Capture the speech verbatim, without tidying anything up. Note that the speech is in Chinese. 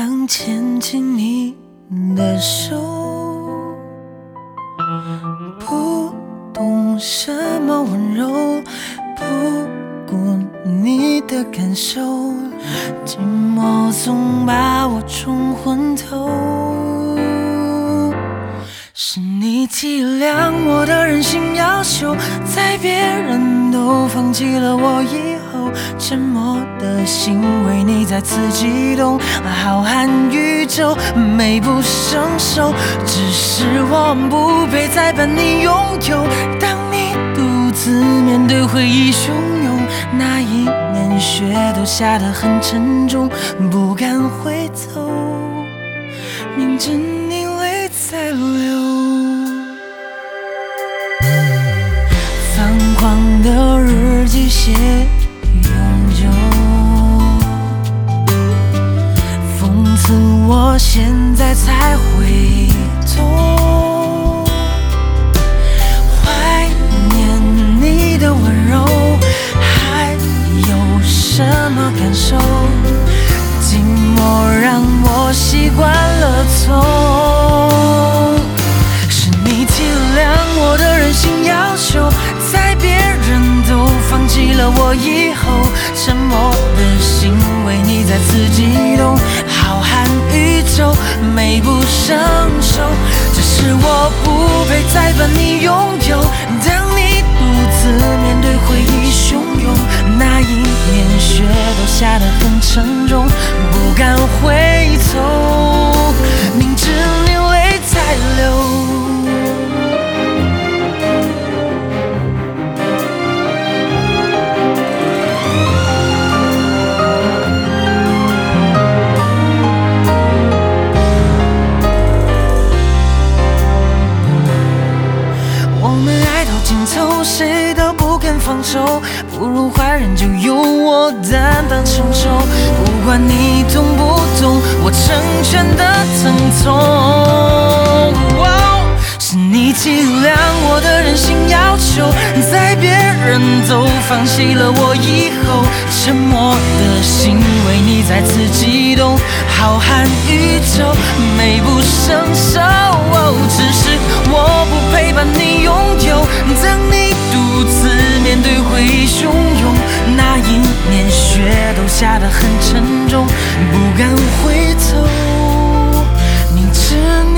样牵紧你的手，不懂什么温柔，不顾你的感受，寂寞总把我冲昏头。是你体谅我的任性要求，在别人都放弃了我以后，沉默的心为你再次激动，浩瀚宇宙美不胜收，只是我不配再把你拥有。当你独自面对回忆汹涌，那一年雪都下得很沉重，不敢回头，明知你泪在流。泛黄的日记写永久，讽刺我现在才回头，怀念你的温柔，还有什么感受？寂寞让我习惯了痛，是你体谅我的任性要求，在别人都放弃了我以后，沉默的心为你再次激动，浩瀚宇宙美不胜收，只是我不配再把你拥有。当你独自面对回忆汹涌，那一年雪都下得很沉重，不敢回头，明知你泪在流。谁都不肯放手，不如坏人就由我担当承受，不管你懂不懂我成全的疼痛、哦、是你体谅我的任性要求，在别人都放弃了我以后，沉默的心为你再次激动，浩瀚宇宙美不胜收、哦、只是我不配把你拥有。当你独自面对回忆汹涌，那一年雪都下得很沉重，不敢回头，明知